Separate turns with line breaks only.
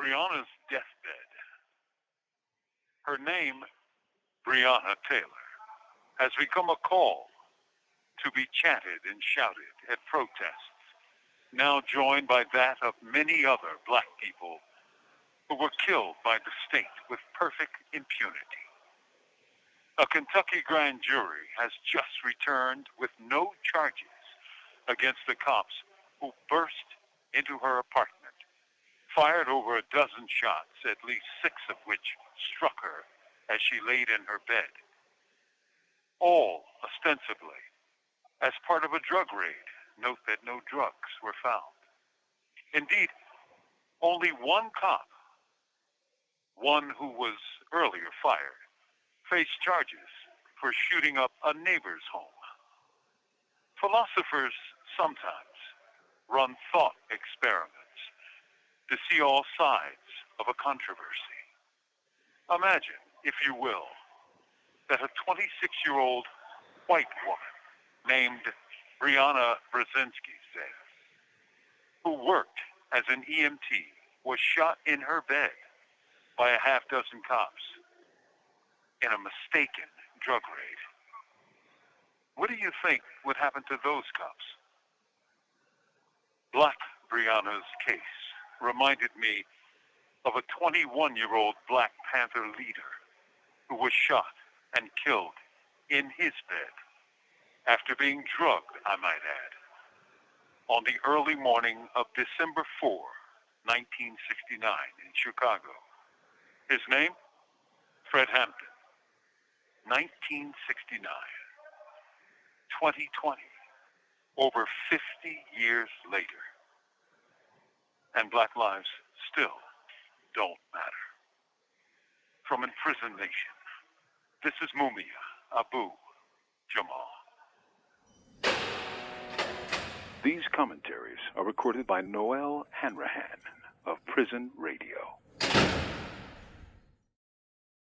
Breonna's deathbed. Her name, Breonna Taylor, has become a call to be chanted and shouted at protests, now joined by that of many other black people who were killed by the state with perfect impunity. A Kentucky grand jury has just returned with no charges against the cops who burst into her apartment, fired over a dozen shots, at least 6 of which struck her as she laid in her bed, all ostensibly as part of a drug raid. Note that no drugs were found. Indeed, only one cop, one who was earlier fired, faced charges for shooting up a neighbor's home. Philosophers sometimes run thought experiments to see all sides of a controversy. Imagine, if you will, that a 26-year-old white woman named Breonna Brzezinski, say, who worked as an EMT, was shot in her bed by a half dozen cops in a mistaken drug raid. What do you think would happen to those cops? Black Breonna's case reminded me of a 21-year-old Black Panther leader who was shot and killed in his bed after being drugged, I might add, on the early morning of December 4, 1969 in Chicago. His name? Fred Hampton. 1969. 2020. Over 50 years later. And black lives still don't matter. From Imprisoned Nation, this is Mumia Abu Jamal. These commentaries are recorded by Noel Hanrahan of Prison Radio.